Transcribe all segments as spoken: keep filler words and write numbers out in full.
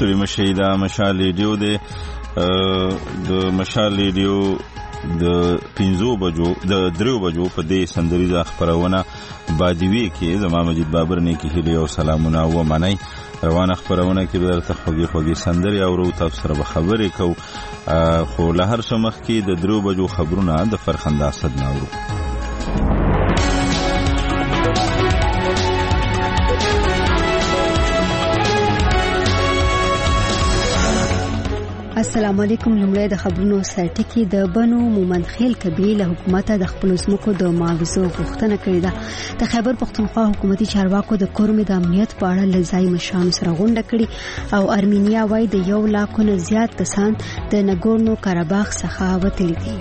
ستړي مشئ. دا مشال ریډیو دی. د مشال ریډیو د پنځو بجو د دریو بجو په دې سندریزه خبرونه بادوي کې زما مجید بابر نه کې هلي او سلامونه و منئ. روانه خبرونه کې به تر خوږی خوږی سندري او رو تاسو سره به خبرې کو. خو له هر څه مخکې د دریو بجو خبرونه د فرخنده صد ناورو. السلام علیکم. لمړی د خبرونو سرټکی. د بنو مومند خیل قبیله حکومت د خپل ځمکو د معاوضو غوښتنه کړې ده. د خیبر پښتونخوا حکومتي چارواکو د کورمې د امنیت په اړه له ځای مشرانو سره غونډه کړې او ارمینیا وايي د یو لاک نه زیات کسان د نګورنو کاراباخ څخه وتلي دي.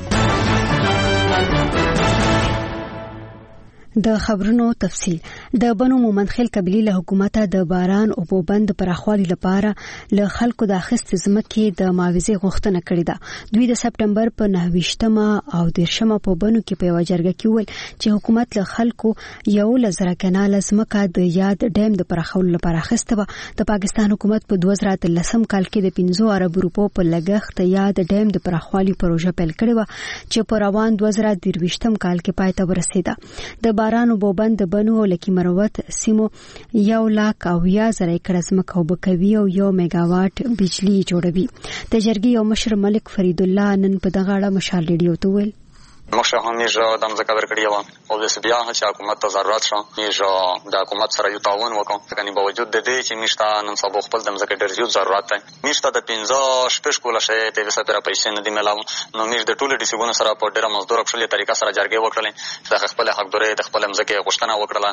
د خبرونو تفصیل. د بنو مومند خیل قبیله له حکومت د باران او بوبند پراخوالي لپاره له خلکو د اخیست ځمکې د معاوضې غوښتنه کړې ده. دوی د سپټمبر په نهه ویشتمه او دېرشمه په بنو کې په یو جرګه کې ویل چې حکومت له خلکو یو لزر کنال ځمکه د یاد ډیم د پراخولو لپاره اخیسته و. د پاکستان حکومت په دوه زره اتلسم کال کې د پنځه ارب روپو په لګښت یاد ډیم د پراخوالي پروژه پیل کړې و چې په روان دوه زره درویشتم کال کې پای ته ورسېده. د باران او بوبند د بنو او لکی مروت سیمو یو لاک او یا زره کړه ځمکه وبکوي او یو میگاواټ بجلی جوړوي. د جرګې یو مشر ملک فرید الله نن په دغه اړه مشال ریډیو ته ویل مخشه همیشه دم ځکه درکړی و او د بیا چې حکومت ته ضرورت شو یې د حکومت سره یو تعاون وکړو. کني باوجود د دې چې مشته نن سبا خپل دم ځکه ډېر یو ضرورت دی. مشته د پنځه شپږ کوله شي ته د سپیره پیسې نه دی ملاو. نو مش د ټولو ډیسیګونو سره په ډېر مزدور خپل طریقه سره جرګې وکړلې چې خپل حق دوره د خپل ځکه غوښتنه وکړه.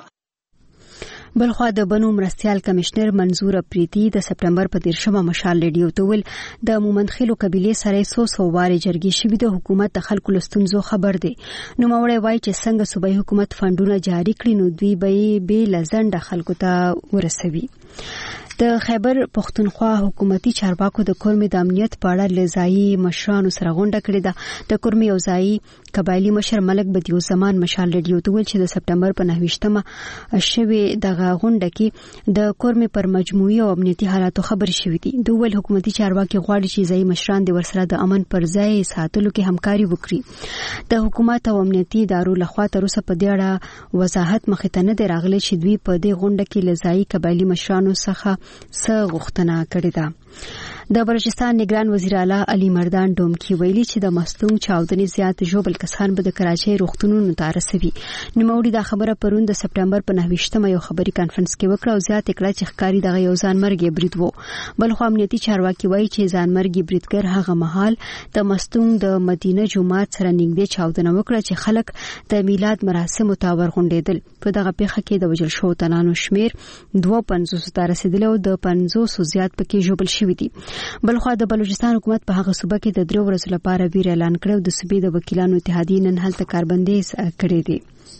بلخوا د بنو مرستيال کمشنر منظور اپریتی د سپټمبر په دیرشمه مشال ریډیو ته ویل د مومند خیلو قبیله سره څو څو واره جرګې شوې د حکومت د خلکو لستونزو خبر دی. نو موري وای چې څنګه صوبایي حکومت فندونه جاری کړي نو دوی به به لزند خلکو ته ورسوي. د خیبر پښتونخوا حکومتي چارواکو د کورمې د امنیت په اړه لزایي مشرانو سره غونډه کړې ده. د کورمې او ځایي قبایلی مشر ملک بدیو زمان مشال ریډیو ته ویل چې د سپټمبر په نهه ویشتمه شوې دغه غونډه کې د کورمې پر مجموعي او امنیتي حالاتو خبر شوې دي. دوی ول حکومتي چارواکي غواړي چې ځایي مشران د ورسره د امن پر ځای ساتلو کې همکاري وکړي. د حکومت او امنیتي ادارو لخوا تر اوسه په دې اړه وضاحت مخې ته نه دی راغلی چې دوی په دې غونډه کې لزایي قبایلی مشرانو څخه څه غوښتنه کړې ده. د بلوچستان نگران وزیر اعلی علي مردان ډومکی ویلي چې د مستونګ چاودنې زیات ژوبل کسان به د کراچۍ روغتونونو ته رسوي. نوموړي دا خبره پرون د سپټمبر په نهه ویشتمه یو خبري کانفرنس کې وکړه او زیات کړه چې ښکاری دغه یو ځانمرګي برید وو. بل خو امنیتي چارواکي وایي چې ځانمرګي بریدګر هغه مهال د مستونګ د مدینه جومات سره نږدې چاودنه وکړه چې خلک د میلاد مراسمو ته ورغونډېدل. په دغه پیښه کې د وژل شوو تنانو شمیر دوه پنځوس ته رسیدلی او د پنځوس زیات پکې ژوبل شوي دي. بلخوا د بلوچستان حکومت په هغه صوبه کې د دریو ورځو لپاره ویر اعلان کړو. د صوبې د وکیلانو اتحادیې نن هلته کاربندیز کړی دی.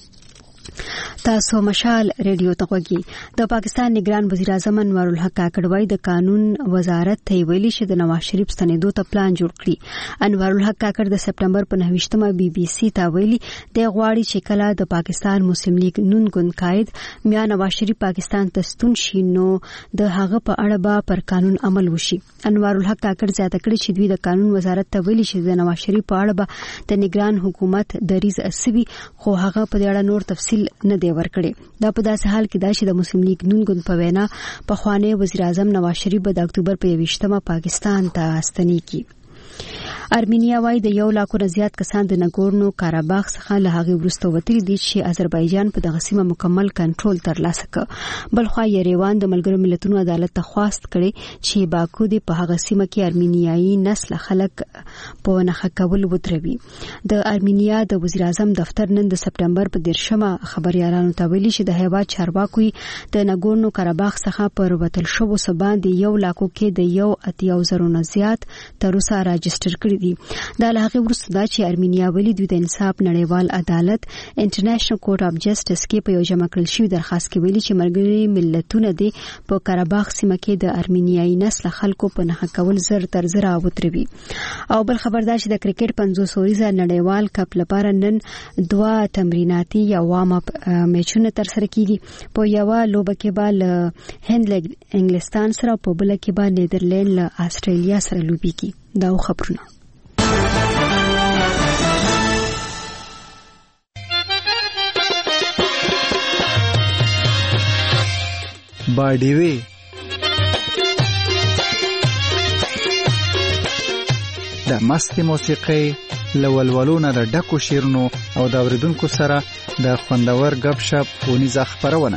تاسو مشال ریډیو ته غوږی. د پاکستان نگران وزیر اعظم انور الحق کاکړ وایي د قانون وزارت ته ویلي چې د نواز شریف ستنېدو ته پلان جوړ کړي. انور الحق کاکړ د سپټمبر په نهه ویشتمه بي بي سي ته ویلي د غواړي چې کله د پاکستان مسلم لیگ نون ګوند قائد میا نواز شریف پاکستان ته ستون شي نو د هغه په اړه به پر قانون عمل وشي. انور الحق کاکړ زیاته کړې چې دوی د قانون وزارت ته ویلي چې د نواز شریف په اړه به د نگران حکومت دریځ اسوي خو هغه په دې اړه نور تفصیل نه دی ورکړي. دا په داسې حال کې دا چې د مسلم لیگ نون ګوند په وینا په خواني وزیر اعظم نواز شریف به د اکتوبر په یوویشتمه پاکستان ته ستنېږي. ارمینیا وايي د یو لاکو نه زیات کسان د نګورنو کاراباخ څخه له هغه وروسته وتلي دي چې آذربایجان په دغه سیمه مکمل کنټرول ترلاسه کړ. بلخوا یریوان د ملګرو ملتونو عدالت ته خواست کړي چې باکو د په هغه سیمه کې ارمینیایي نسل خلک په نخښه کول ودروي. د ارمینیا د وزیر اعظم دفتر نن د سپټمبر په دیرشمه خبريالانو ته ویلي چې د هیواد چارواکي د نګورنو کاراباخ څخه پر وتل شو سبا د یو لاکو کې د یو اتیاو زرو نه زیات تر اوسه راجستر کړي دي. دا له هغې وروسته دا چې ارمینیا ولې دوی د انصاف نړیوال عدالت انټرنیشنل کورټ اف جسټس کې په یو جمع کړل شوي درخواست کې ویلي چې ملګري ملتونه دي په قرهباغ سیمه کې د ارمینیایي نسل خلکو په نښه کول زر تر زره وتروي. او بل خبردار چې د کرکټ پنځوس اوريزه نړیوال کپ لپاره نن دوه تمریناتي یا وارم اپ میچونه ترسره کیږي. په یو لوبه کې به هند له انګلستان سره په بل کې به نیدرلند له استرالیا سره لوبي کی. دا خبرونه باډیوي د مست موسیقي لولولونه د ډکو شیرونو او د اوریدونکو سره د خوندور غب شپ ونیزه خبرونه.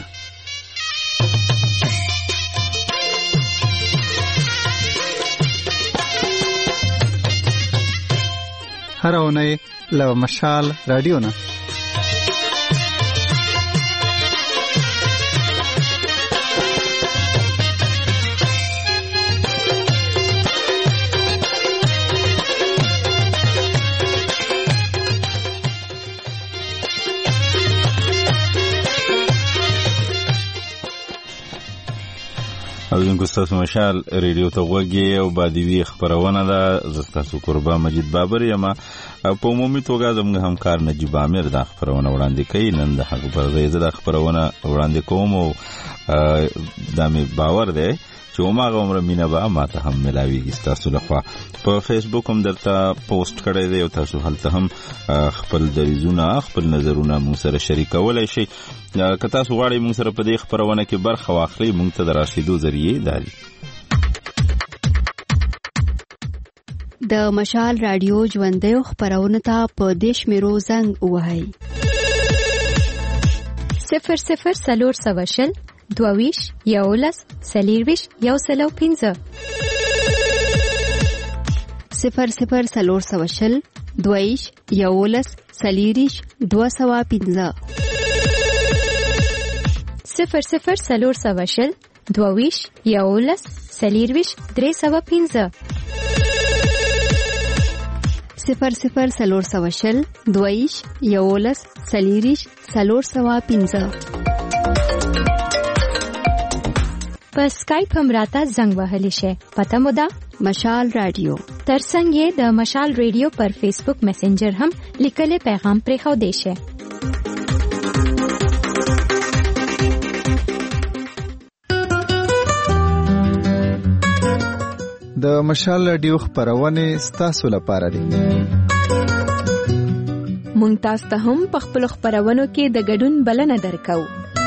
هر اونۍ له مشال رادیو نه اوزونکو ستاسو مشال ریډیو ته غوږی او بادیوي خبرونه ده. زه ستاسو قربا مجید بابر یم. په عمومي توګه زموږ همکار نجیب عامر دا خبرونه وړاندې کوي. نن د حق پر ځای زه دا خبرونه وړاندې کوم او دا مې باور دی چې هماغه عمره مینه به ماته هم ملاویږي ستاسو لخوا. په فیسبوک هم درته پوسټ کړی دی او تاسو هلته هم خپل دریځونه خپل نظرونه موږ سره شریکولی شئ. که تاسو غواړئ موږ سره په دې خبرونه کې برخه واخلئ موږ ته د راسېدو ذریعې دا دي. د مشال رادیو ژوندیو خبرونه ته په دې شمیرو زنګ ووهئ: صفر صفر څلور سوه شل دوهویشت یولس څلېرویشت یو سل او پنځه صفر صفر څلور سوه شل دوهویشت یولس څلېرویشت دوه سوه پنځه صفر صفر څلور سوه شل دوهویشت یولس څلېرویشت درې سوه پنځه صفر صفر څلور سوه شل دوهویشت یولس څلېرویشت څلور سوه پنځه. په اسکایپ هم راته زنګ وهلی شي. پته مو ده مشال رادیو. ترڅنګ یې د مشال رادیو پر فیسبوک میسنجر هم لیکلي پیغام پرې خو دی شي. د مشال رادیو خبرونه ستاسو لپاره دي. مونږ تاسو ته هم په خپل خبرونو کې د ګډون بلنه درکو.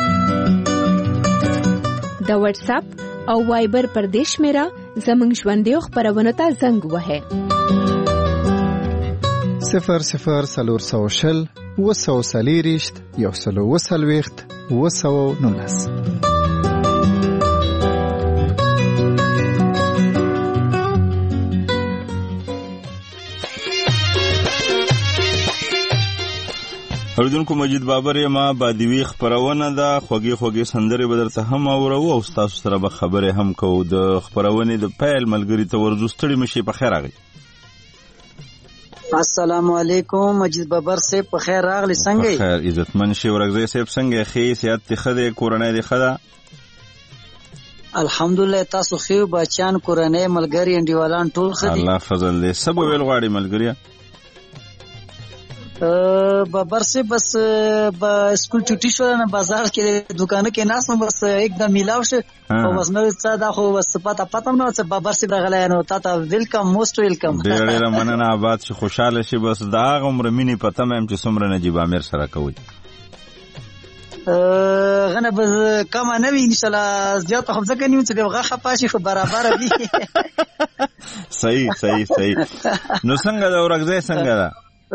د واتس اپ او وایبر پر دیش میرا زمنګ ژوندیو خبرونه ته زنګ وهه صفر صفر څلور سوه شل اووه سوه څلېرویشت یو سل او اووه څلوېښت اووه سوه نولس. اوریدونکو مجید بابر یم. بادیوي خبرونه ده. خوږې خوږې سندرې به درته هم اورو او ستاسو سره به خبرې هم کوو. د خبرونې د پیل ملګري ته ورځو ستړي مشي. په خیر راغلی. السلام علیکم مجید بابر صاحب. په خیر راغلی. څنګه یې؟ په خیر عزتمن شي. ورغزی صاحب څنګه ښې صحت دې ښه دی؟ کورنۍ دې ښه ده؟ الحمدلله. تاسو ښه بچیان کورنۍ ملګري انډیوالان ټول ښه دي؟ الله فضل دې. څه به ویل غواړي ملګري؟ بابر سے بس با اسکول چټی شو نه بازار کې دکانه کې ناس نو بس एकदम میلاو شه او بس نو څه دا خو بس پتا پتا نو څه بابر سے راغلی نو تا ته ویلکم موست ویلکم. ډېر ډېر مننه. آباد شي خوشاله شي. بس دا عمر مینی پته مې چې څومره نجیب عامر سره کوي غنه بس کم نه وی ان شاء الله زیات خو ځکه نیو چې غاخه پاشي خو برابر وي. صحیح صحیح صحیح. نو څنګه دا ورغځي څنګه دا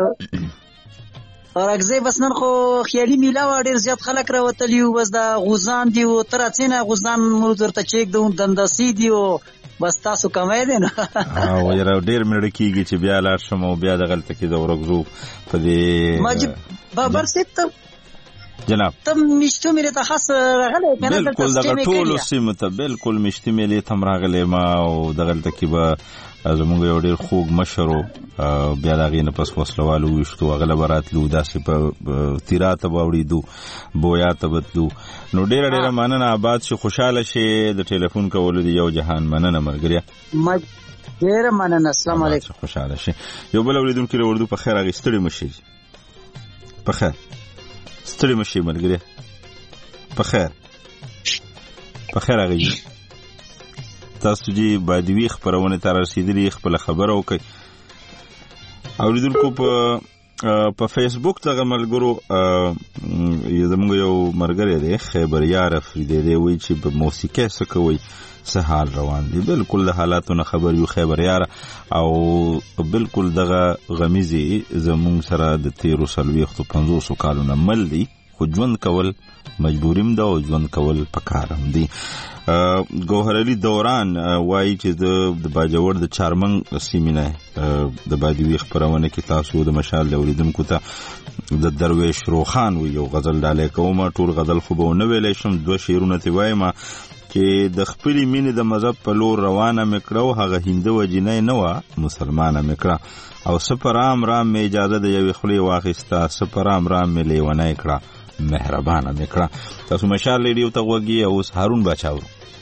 ورغزی بس نن خو خیالي میلاو ډیر زیات خلک راوتلیو. بس دا غوزان دی او تر څنګه غوزان مو درته چیک دوم دنداسي دی او بس تاسو کمای دی نو او یره ډیر مړ کیږي چې بیا لاړ شم او بیا د غلطه کې د ورغزو په دې ماجب بابر سیت جناب ته مشتو مې ته خاص راغلی کنه بالکل دغه ټول سیمه ته بالکل مشتي مې تم راغلی ما او دغه تکي به زموږ یو ډېر خوږ مشر او بیا دغه نه پس وسلوالو وشتو غلب راتلو داسې په تیراته باوړېدو بویا ته بتلو نو ډېر ډېر مننه آباد شي خوشاله شي د ټلیفون کولو دی یو جهان مننه مرګریا ما ډېر مننه السلام علیکم خوشاله شي یو بل اوریدونکو له اردو په خیر هغه ستړي مشي په خیر ستړي مشي مرګریا په خیر په خیر هغه تاسو جی بادوی خبرونه تر رسیدلی خپل خبرو کوي اوریدونکو په په فیسبوک ته ملګرو زموږ یو مرګری دی خبریار افریدی دی وی چې په موسیقي څه کوي څه حال روان دي بالکل د حالاتونو خبر یو خبریار او بالکل دغه غمیزي زموږ سره د تیرو سلويختو پنځوس کالونو مل دي خو ژوند کول مجبوریم ده او ژوند کول پکارم دي ګوهر علي دوران وایي چې د باجوړ د چارمنګ سیمینه د بادوی خبرونه کې تاسو د مشال اوریدونکو ته د درویش روخان و یو غزل ډالې کومه ټول غزل خو به نه ویلې شم دوه شعرونه تی وایم چې د خپل مینې د مذهب په لور روانه مکړو هغه هندو جنې نه و مسلمانه مکړه او سپرام رام می اجازه د یوې خلی واخیسته سپرام رام می لیونه کړه مهربانه مکړه تاسو مشال لیډیو ته وګي او هارون بچاو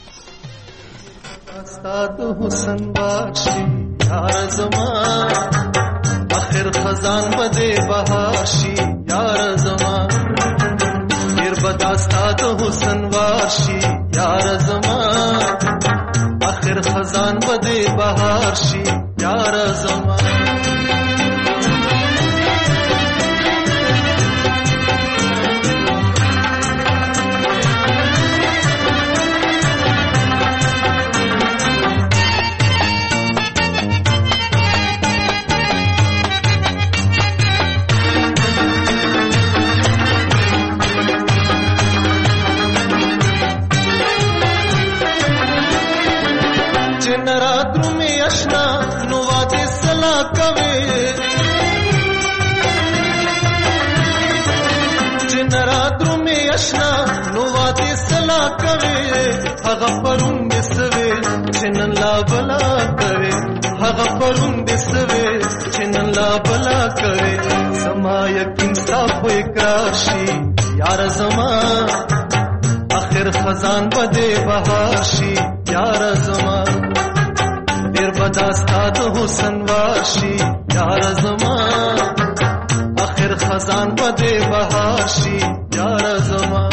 استاد حسن بخشی یار زمان آخر خزان بده بهاشی یار زمان دیر بد استاد حسن بخشی یار زمان آخر خزان بده بهاشی یار زمان هغه پرون دسوي چنن لا بلا کوي هغه پرون دسوي چنن لا بلا کوي سما یقین صاحب اقرار شي یار زما اخر خزان بده بهار شي یار زما ډیر بداستاد حسن واشي یار زما اخر خزان بده بهار شي یار زما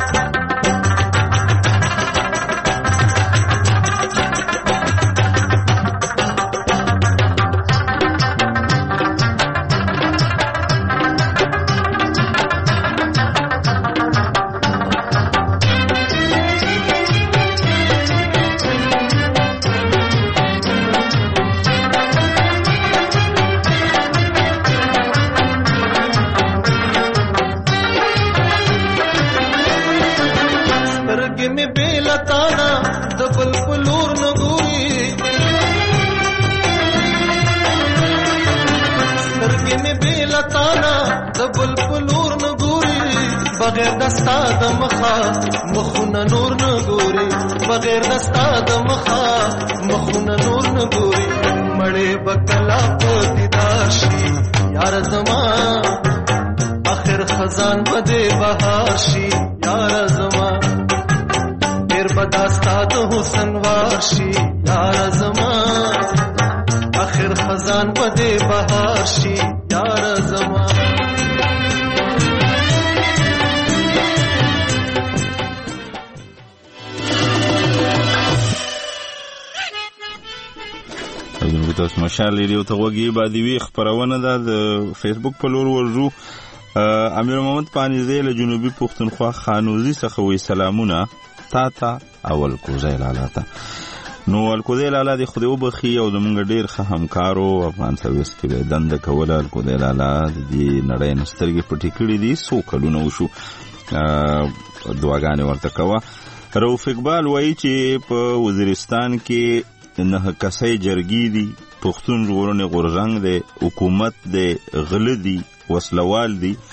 بغیر دستا د مخا مخونه نور نه ګوري بغیر دستا د مخا مخونه نور نه ګوري مړې بکلا په دیدار شي یار زما اخر خزان بده بهار شي یار زما ډیر بداستا د حسن واشي یار زما اخر خزان بده بهار شي یار زما تاسو مشال لیدو ته وګي بادوی خبرونه ده د فیسبوک په لور ورجو امیر محمد پانیزی له جنوبي پښتونخوا خانوزي څخه وی سلامونه تا تا اول کوزای لاله تا نو ول کوزای لاله د خدای وبخي او زمونږ ډیر ښه همکارو افغان سرویس کې دند کوله ال کوزای لاله د نړۍ نسترګې پټې کړې دي سو کلونه وشو دعاګانې ورته کوه رؤف اقبال وایي چې په وزیرستان کې نه کسای جرګی دي پښتون ژغورنې غورځنګ دی حکومت دی غله دي وسلوال دي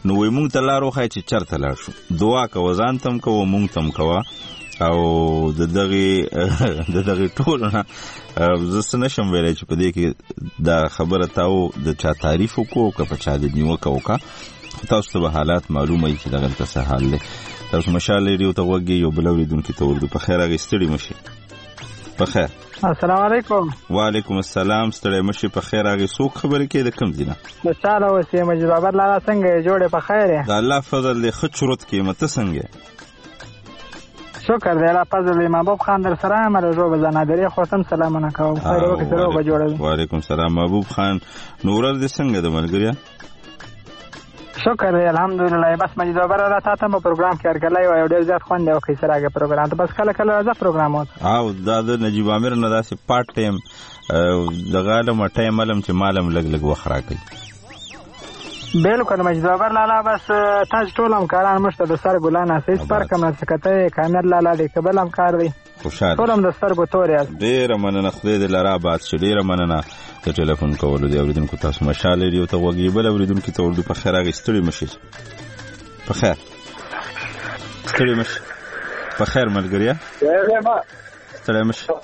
نو وای مونږ ته لار وښایه چې چېرته لاړ شو. دعا کوه ځان ته هم کوه مونږ ته هم کوه او د دغې د دغې ټولو نه زه څه نشم ویلی چې په دې کې دا خبره تاو د چا تعریف وکړو که په چا د نیوکه وکړه خو تاسو ته به حالات معلومه وي چې دغلته څه حال دی. تاسو مشال ریډیو ته غوږ یو بل اورېدونکي ته ورځو. په خیر هغې ستړي مه شئ. په خیر. السلام علیکم. وعلیکم السلام. ستړی مه شئ. په خیر هغې څوک خبرې کوي د کوم ځای نه؟ د چاله اوسې مجید بابر لالا څنګه یې جوړې په خیر یې؟ د الله فضل دی ښه چورت کېمه. ته څنګه یې؟ شکر دی الله فضل دی. محبوب خان در سره یم رو به زنادرې خو هم سلامونه کوم. خیر وکړې سره به جوړوي. وعلیکم السلام محبوب خان. نو ورځ دې څنګه ده ملګریا؟ شکر دی الحمدلله. بس مجید بابر را تا ته مو پروګرام کې ارګلی وای او ډېر زیات خوند دی وکړي سره هغه پروګرام ته. بس کله کله راځه پروګرام وت او دا د نجیب عامر نه داسې پارټ ټایم دغه علم ټایم علم چې مالم لږ لږ وخت راکوي. بالکل مجید بابر لالا. بس تاسو ټول هم کاران مشته د سر ګلان هسې هېڅ فرق هم نشته. که ته کامر لالا دی که بل هم کار دی خوشحال ټول هم د سترګو تور یاست. ډېره مننه. خدای دې لره آباد شي. ډېره مننه د ټلیفون کولو دی. اورېدونکو تاسو مشال ریډیو ته غوږ یې بل اورېدونکي ته ورځو. په خیر هغې ستړي مه شئ. په خیر ستړي مه شئ. په خیر ملګریا ستړی مه شئ.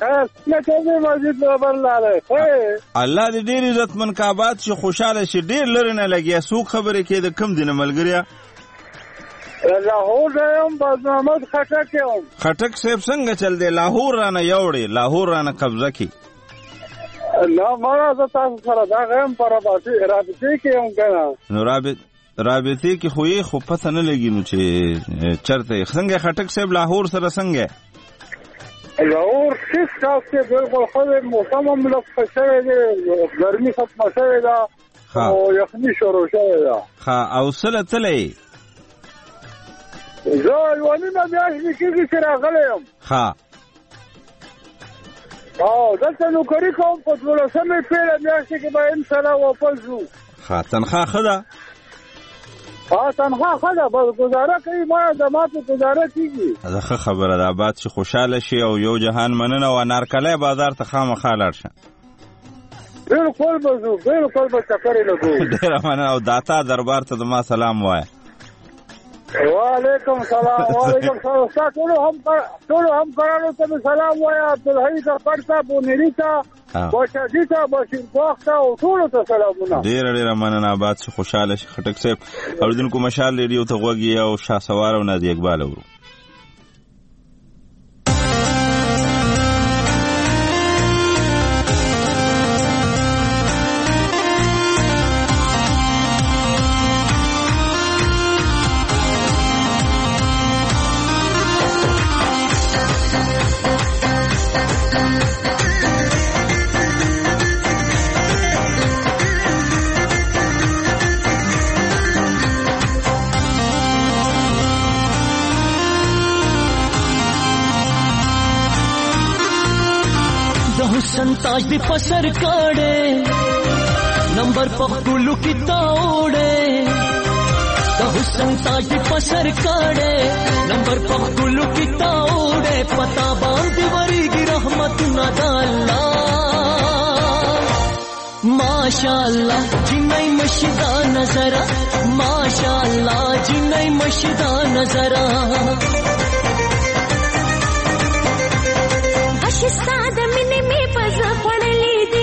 الله دې ډېر عزتمن که آباد شي خوشحاله شي. ډېر لرې نه لګیا. څوک خبرې کوي د کوم دي نه ملګریا؟ لاهور یم باز محمد خټک یم. خټک صاحب څنګه چل دی؟ لاهور رانه یوړې لاهور رانه قبضه کړي. نه مړه زه تاسو سره دغه یم په رابطې کې یم که نه. نو رابطې کې خو یې خو پته نه لګي نو چې چېرته یې څنګه خټک صاحب لاهور سره څنګه لاهور ښه ستاسو کې بالکل ښه دی. موسم هم لږ ښه شوی دی. ګرمي ختمه شوې ده او یخني شروع شوې ده. ښه او څله تللی؟ زه یوه نیمه میاشت مې کېږي چې راغلی یم. ښه او دلته نوکري کوم. په دولسمې پیله میاشتې کې به انشاءالله واپس ځو. ښه تنخوا ښه ده؟ ها تنخوا ښه ده. بس ګزاره کوي. ما د ما په ګزاره کېږي. دا ښه خبره ده. آباد شي خوشحاله شي او یو جهان مننه. او انارکلی بازار ته خامخا لاړ شه. بالکل به ځو. بالکل به چکر یې لګو. ډېره مننه. او داتا دربار ته زما سلام ووایه. وعلیکم سلام. وعلیکم سلام. ستا ټولو هم ټولو همکارانو ته مې سلام وایه. عبدالحی کپړ ته بونیري ته باشادي ته بشیرباغ ته او ټولو ته سلامونه. ډېره ډېره مننه. آباد شي خوشحاله شي خټک صاحب. اورېدونکو مشال ریډیو ته غوږ یې او شهسوار او نازي اقبال اورو. ताज दी पसर काड़े नंबर पखुलू की तोड़े तो हुसन ताज दी पसर काड़े नंबर पखुलू की तोड़े पता बांध वरी की रहमत न डाला माशाअल्लाह जिन्नै मशीदा नजरा माशाअल्लाह जिन्नै मशीदा नजरा अशिस्ताद मिने में पज़ पड़ली दी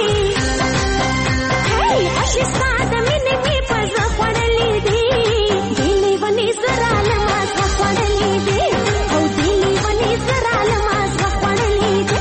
हे अशिस्ताद मिने में पज़ पड़ली दी दिली वनी जरा नमाज पड़ली दी ओ दिली वनी जरा नमाज पड़ली दी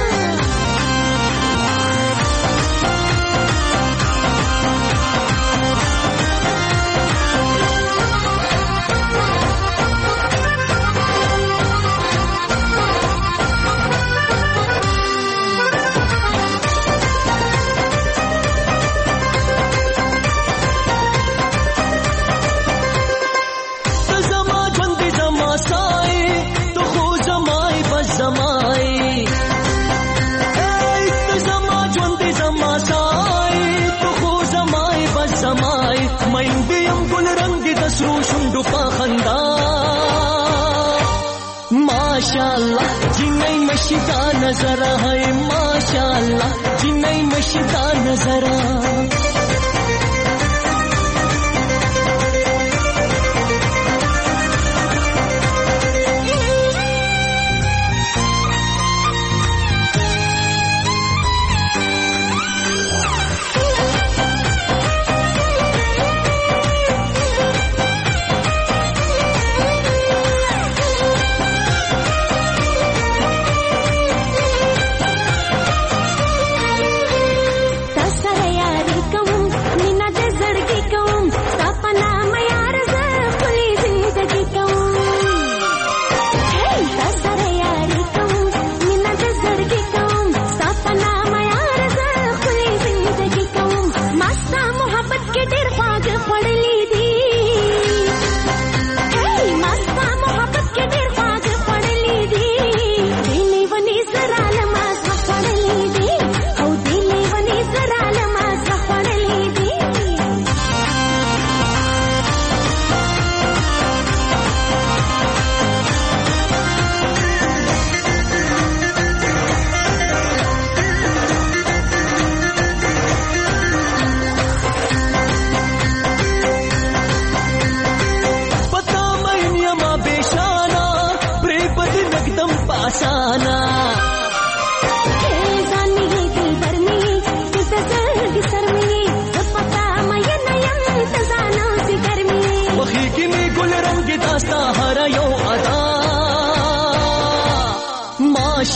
माशाअल्लाह जिन्नै मशीदा नजरा है माशाअल्लाह जिन्नै मशीदा नजरा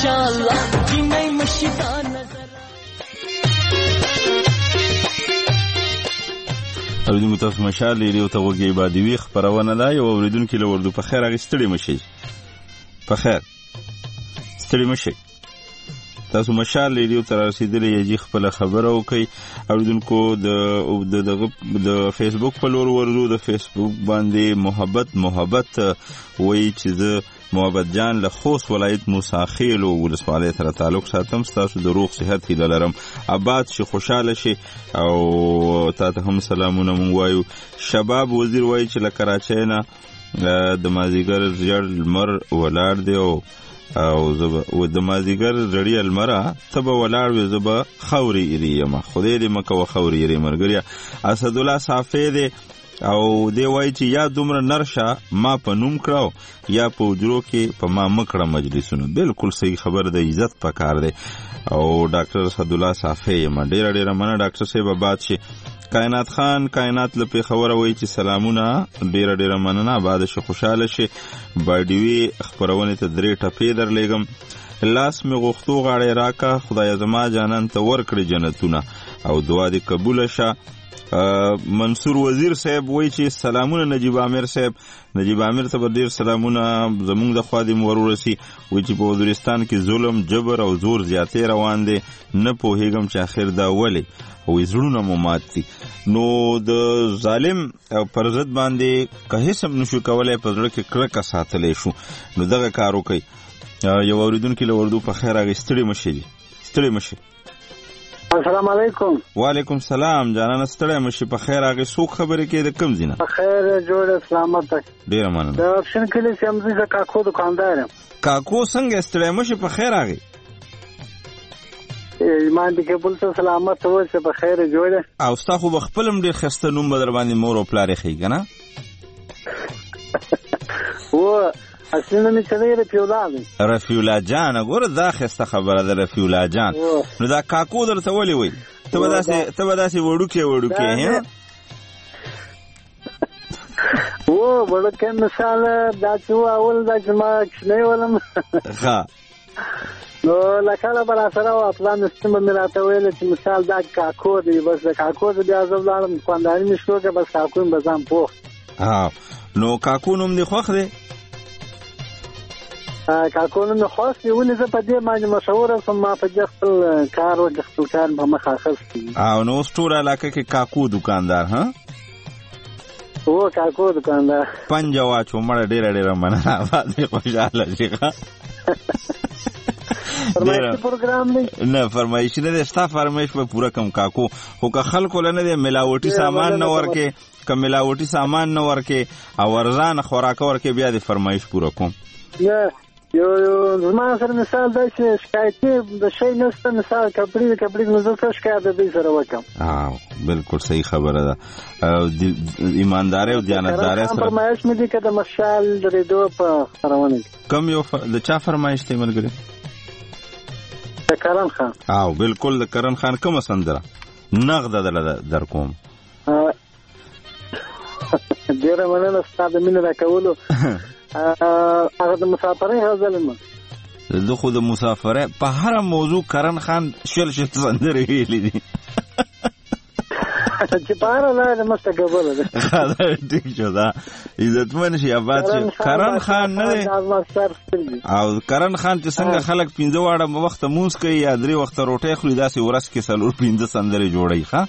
ماشاءالله جنۍ مشدا نظر اوریدونکو تاسو مشال ریډیو ته وګورئ باندې وی خبرونه ده یو اوریدونکو له وردو په خیر هغه ستړي مشي په خیر ستړي مشي تاسو مشال ریډیو ته رسیدلې یی خپل خبره وکي اوریدونکو د د د فیسبوک په لور ورزو د فیسبوک باندې محبت محبت وایي چې زه محبت جان له خوست ولایت موسی خیل ولسوالۍ سره تعلق ساتم تاسو د روغ صحت هیله لرم آباد شي خوشاله شي او تاسو هم سلامونه مونږ وایو شباب وزیر وایي چې له کراچۍ نه د مازیګر زیړ لمر ولاړ دی او او زبا و د مازیګر زړی المره تبه ولاړ وي زبا خوري ایریما خدای دې مکه و خوري ایری مرګریا اسد الله صافی دې او دی وای چې یا دومره نرشه ما په نوم کړو یا په وجرو کې په ما مکړه مجلسونه بالکل صحیح خبر د عزت پکار دی او ډاکټر اسد الله صافی ما ډیر ډیر مننه ډاکټر صاحب آباد شي کائنات خان کائنات لپاره خبره وای چې سلامونه ډیر ډیر مننه آباد شي خوشاله شي باډیوي خبرونه ته درې ټپې درلېګم لاس می غوښتو غاړې راکا خدای زما جانان ته ورکړي جنتونه او دعا دې قبول شه منصور وزیر صاحب وای چې سلامونه نجیب عامر صاحب نجیب عامر ته ډیر سلامونه زمونږ د خادم ورورسي وای چې په وزیرستان کې ظلم جبر او زور زیاتې روان دي نه پوهیږم چې اخر دا ولې او زړونه مو مات دي نو د ظالم پر ضد باندې که هیڅ هم نشو کولای په زړه کې کلکه ساتلی شو نو دغه کار وکړئ یو اوریدونکي له اردو په خیر هغې ستړي مشي دي ستړي مشي السلام علیکم وعلیکم سلام جانانه ستړی مشي په خیر هغې څوک خبرې کوي د کوم ځای نه په خیر جوړ سلامت دی ډېره مننه د اپشن کلي سمزي د کاکو دکاندار یم کاکو څنګه ستړی مشي په خیر هغې ایمان دې قبول ته سلامت اوسه په خیر جوړ او ستا خو به خپل هم ډېر ښایسته نوم به در باندې مور او پلار یې ښیي که نه و اصلي نوم یې څه دی رفیع الله دی رفیع الله جان ګوره دا ښایسته خبره ده رفیع الله جان نو دا کاکو درته ولې وایي ته به داسې ته به داسې وړوکی وړوکی یې و وړوکی مثال دا چې و اول دا چې ما کوچنی ولم ښه نو لکه به راسره و افلام سیم به مې راته ویل چې مثال دا کاکو دی بس د کاکو زه بیا زه ولاړم دکانداري مې شروع کړه بس کاکو مې به ځان پوخ نو کاکو نوم دې خوښ دی کاکو نوم مې خوښ دی ولې زه په دې باندې مشهوره شوم ما په دې خپل کار وکړ خپل کار په مخ اخیستی او نو اوس ټوله علاقه کې کاکو دکاندار ها و کاکو دکاندار پنجه واچو مړه ډېره ډېره مننه آباد دې خوشحاله شي فرمایشي پروګرام دی نه فرمایشي نه دی ستا فرمایش به پوره کم کاکو خو که خلکو له نه دی ملاوټي سامان نه ورکې که ملاوټي سامان نه ورکې او ارزانه خوراکه ورکې بیا دې فرمایش پوره کوم یو زما سره مثال دا چې شکایتي د شی نشته مثال کپړې کپړې نو زه څه شکایت د دوی سره وکړم بالکل صحیح خبره ده ایمانداري او دیانتداري سره فرمایش مې دي که د مشال د ریډیو په خپرونه کې کم یو د چا فرمایش دی ملګري د کرن خان او بالکل د کرن خان کومه سندره نغده در کوم ډېره مننه ستا د مینې راکولو هغه د مسافرۍ غزل ما زه خو د مسافرۍ په هره موضوع کرن خان شل شل سندرې ویلي دي چې په هره لاره مسته ګبله ده ټیک شو دا عزتمن شي آباد شي کرن خان نه دی او کرن خان چې څنګه خلک پنځه واړه وخته مونځ کوي یا درې وخته روټۍ خوري داسې ورځ کې څلور پنځه سندرې جوړوي ښه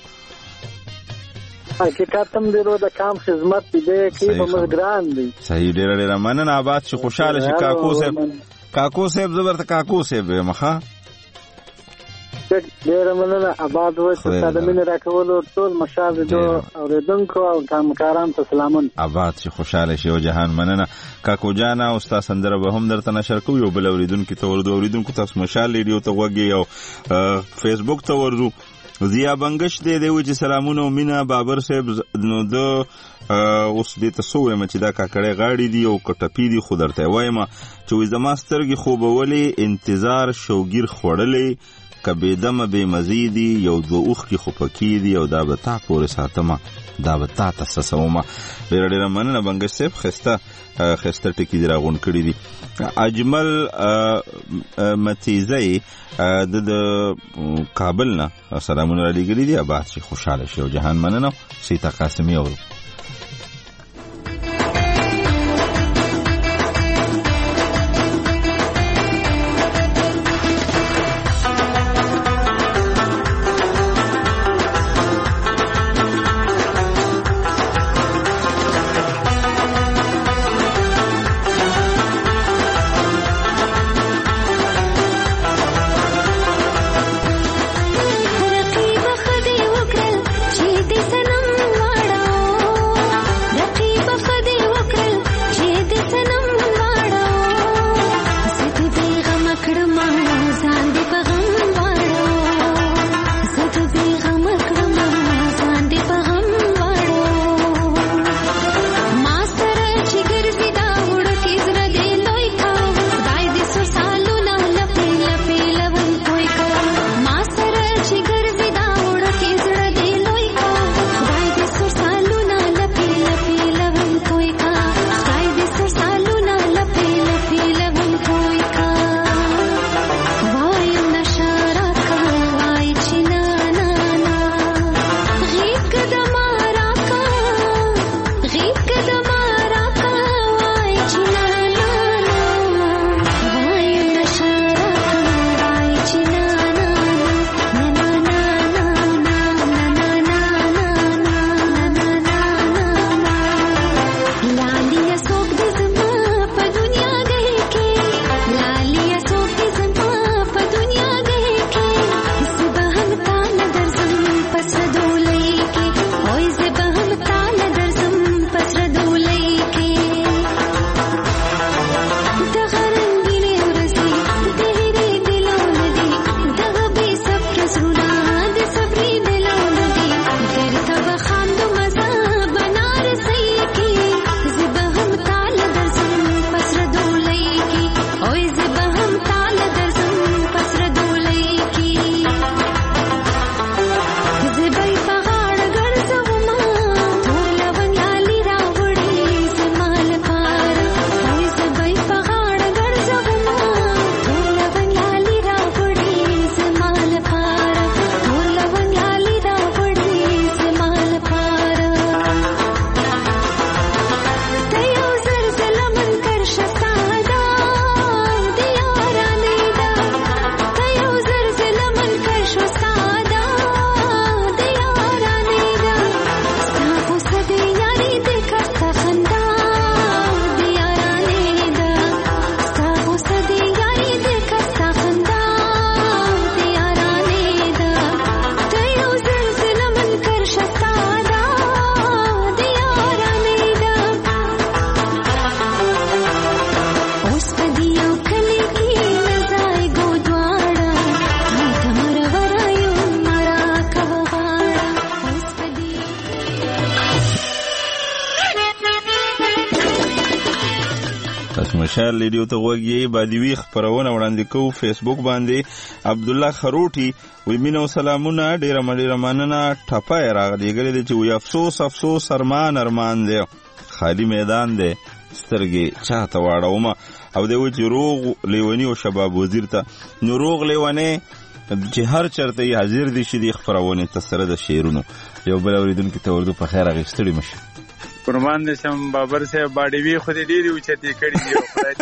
حقیقت هم ډېرو د کام خدمت دی کې په موږ ګران دی صحیح ډېره ډېره مننه آباد شي خوشحاله شي کاکو صاحب کاکو صاحب زه درته کاکو صاحب یم ښه ډېره مننه آباد اوسه ستا د مینې راکولو ټول مشال ریډیو اورېدونکو او کارمکارانو ته سلامونه آباد شي خوشحاله شي او جهان مننه کاکو جانه او ستا سندره به هم درته نشر کوو یو بل اورېدونکي ته ورځو اورېدونکو تاسو مشال ریډیو ته غوږ یې او فیسبوک ته ورځو ضیا بنگش دی دی چې سلامونه او مینا بابر صاحب نو د اوس دې ته سو یم چې دا کاکړې غاړي دي او کټپی دي خو درته وایم چې وې زما سترګې خوبولې انتظار شوګیر خوړلې که بېدمه بې مزې دي یو دوه اوښکې خو پکې دي او دا به تا پورې ساتمه دا به تا ته څڅومه. ډېره ډېره مننه بنګش صاحب، ښایسته ښایسته ټکي دې راغونډ کړي دي. اجمل متیزی د د کابل نه سلامونه را لېږلي دي، آباد شي، خوشحاله شي او جهان مننه. سیتا قاسمي اورو. مشال ریډیو ته وګورئ. بادوی خبرونه وړاندې کوو فیسبوک باندې. عبد الله خروټي وی مینو سلامونه، ډیره مډیره مننه. ټپه راغلی ګرځي چې وی افسوس افسوس ارمان ارمان دی، خالی میدان دی سترګې چاته واړوم. او دی و چې روغ لیونی او شباب وزیر ته نو روغ لیونی چې هر چرته حاضر دي شي د خبرونه تسره د شعرونو. یو بل اوریدونکو ته ورته په خیر غوښتلی مشه. قربان دې شم بابر صاحب باډوی خو دې ډېری اوچتې کړې دي او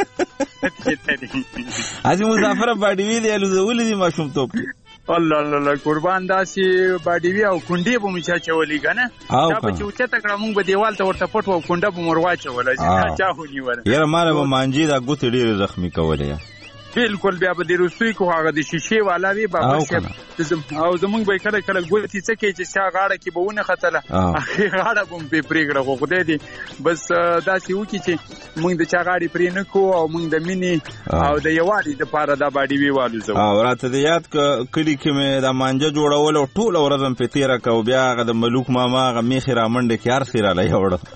خدای اځي مظفر باډوی دې الوزولې دي ماشوم توپ. الله الله قربان داسي باډوی او کونډې به مچا چولې کنه دا به چې اوچته کړه مونږ به دیوال ته ورته پټ او کونډه به مور واچوله چې چا هونی وره یاره مال به مانجی دا ګوت ډېر زخمی کولې. بالکل بیا به د روسوي کو هغه د شیشې والا وی بابا شه او زمونږ به کله کله ګوتی څه کې چې شا غاړه کې بهونه خطله غاړه بم په پریګړه خو خدای دې بس داسې وکی چې مونږ د چا غاړي پرې نه کو او مونږ د مینی او د یوالي د پاره د باډي وی والو زو او راته د یاد ک کلی کې مې د مانجه جوړول او ټول ورځم په تیرا کو بیا غ د ملوک ماما غ میخ را منډه کې هر سیراله یوړ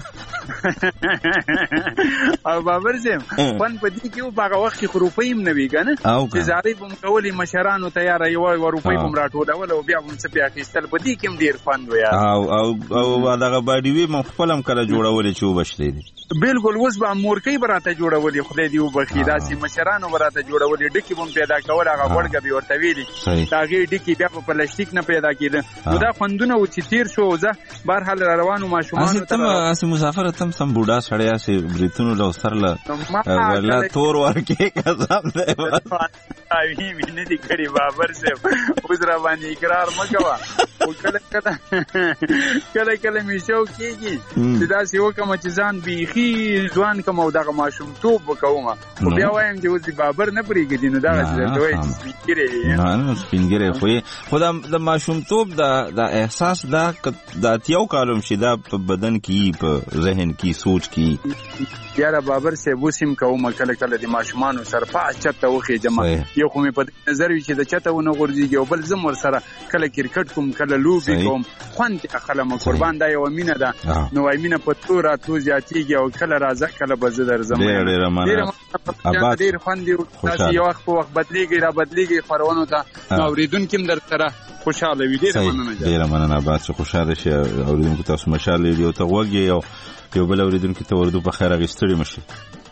او بابر زم فن په دې کې په هغه وخت کې خروپې هم نه وی کنه چې زاري بم کولې مشرانو تیار یو او روپې بم راټول او بیا هم څه بیا کېستل په دې کې هم ډیر فن ویا او او او دغه باډي وی مخ خپلم کړه جوړولې چې وبشلې دي بالکل اوس به مورکې براته جوړولې خدای دی وبخي داسې مشرانو براته جوړولې ډکی بم پیدا کول هغه وړګه به ورته ویلي داغه ډکی بیا په پلاستیک نه پیدا کېده نو دا خوندونه و چې تیر شو زه بهر حال روانو ماشومان ته اسه مسافر تم سم بوډا سړیا سي بریتونو له سرله ولا تور ورکه قسم ده اوی ویني دي کړي بابر سه اوس را باندې اقرار مګوا او کله کله کله کله می شو کېږي چې دا سی وکم چې ځان بيخي ځوان کوم او دغه ماشوم توپ وکوم خو بیا وایم چې اوس بابر نه پریږدي نو دا چې دوی سپینګره نه نو سپینګره خو خدا د ماشوم توپ دا د احساس دا د تیو کالم شیدا په بدن کې په ذهن کې سوچ کې یاره بابر سه وسیم کوم کله کله د ماشومان سره په چته وخی جمع یو خو می په نظر وی چې د چته ونه غورځي یو بل زمور سره کله کرکټ کوم کله لوبي کوم خوند اخلم قربان دا یو مینه ده نو مینه په تور اتو زیاتیږي او کله راځه کله بزدر زمو ډیر مننه اباد ډیر خوند دی تاسو یو وخت په وخت بدلیږي را بدلیږي خورونو ته اوریدونکو هم در سره خوشاله وي ډیر مننه ډیر مننه اباد څه خوشاله شي اوریدونکو تاسو مشاله دی او ته وګي یو یو بل اوریدونکو ته وردو په خیر غستړي مشي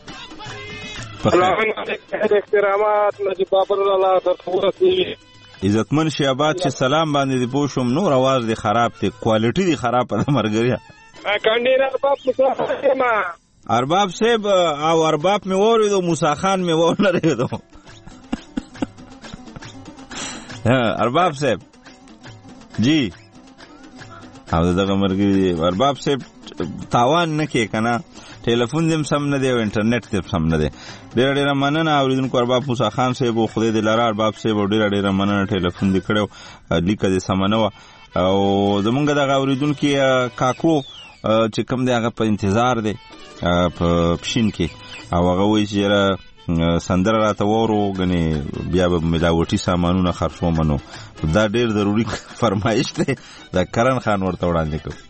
سلام علیکم احترامات نجیب بابر الله درته عزتمن شي اباد چې سلام باندې دی پوښوم نور आवाज دی خراب دی کوالټي دی خراب په مرګریا کاندیر ارباب څه ما ارباب صاحب او ارباب می وریدو موسی خان می ورنریدو ها ارباب صاحب جی او دغه مرګ ارباب صاحب تاوان نه کې کنه ټلیفون دې سم نه دی او انټرنیټ دې سم نه دی ډېر ډېر مننه اوریدونکو ارباب موسی خان صاحب خدای دې لاره ارباب صاحب ډېر ډېر مننه ټلیفون دې کړو لیکه دې سم نه و او زمونږ دغه اوریدونکو کاکو چې کوم دی هغه په انتظار دی په پښین کې او هغه وایي چې سندره راته وورو غني بیا به ملاوټي سامانونه خرڅو منو دا ډېر ضروری فرمایش دی دا کرن خان ورته وړاندې کوي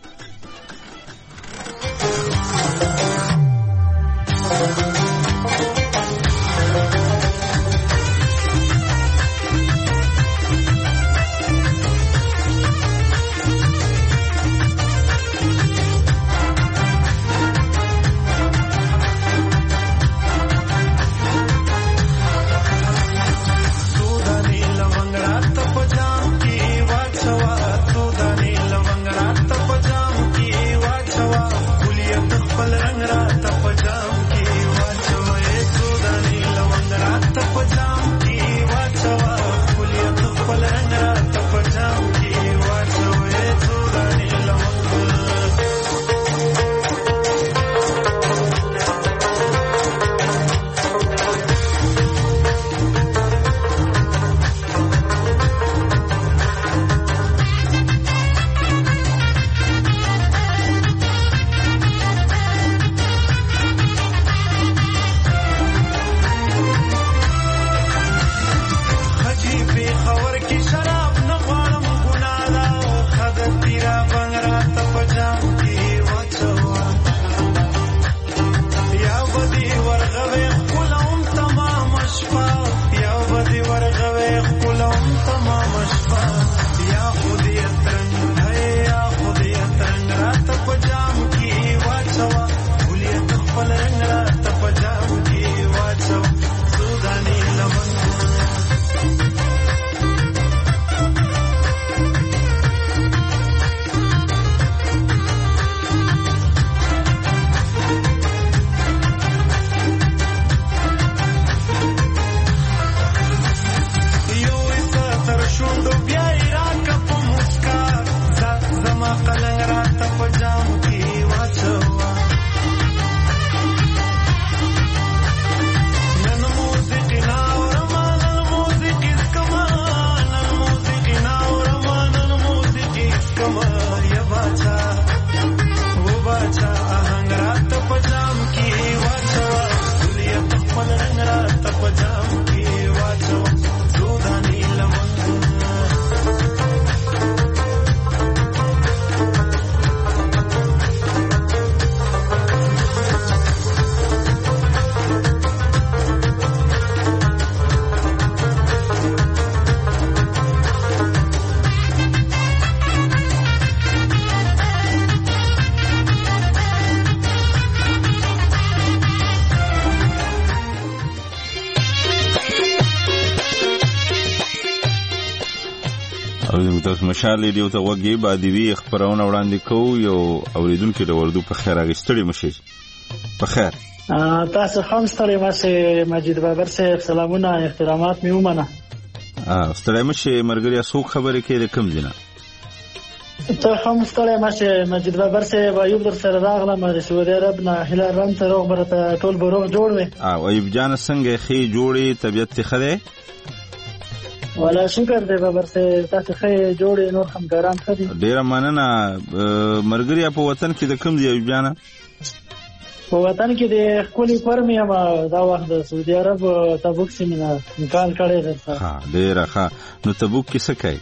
موږ تاسو مشال ریډیو ته وګورئ باندې وی خبرونه وړاندې کوو یو اوریدونکو د وردو په خیر اغستړي مشي په خیر تاسو هم ستړي مشه مجید بابر صاحب سلامونه احترامات مې ومنه اه ستړي مشه مرګریا سو خبرې کې د کم دینه ته هم ستړي مشه مجید بابر صاحب ایوب در سره راغلم د سعودي عرب نه هلال رن ته روغبره ټول بروغ جوړ وي اه ایوب جان څنګه خې جوړي طبيعت خره ولا شکر دی بابر صاحب تاسو خې جوړي نور هم ګرام خدي ډیر مننه مرګریا په وطن کې د کم دی ایوب جان په وطن کې د خپل فرمې ما دا وخت د سعودي عرب تبوک سیمه نکال کړی دی ها ډیر ښه نو تبوک کې څه کوي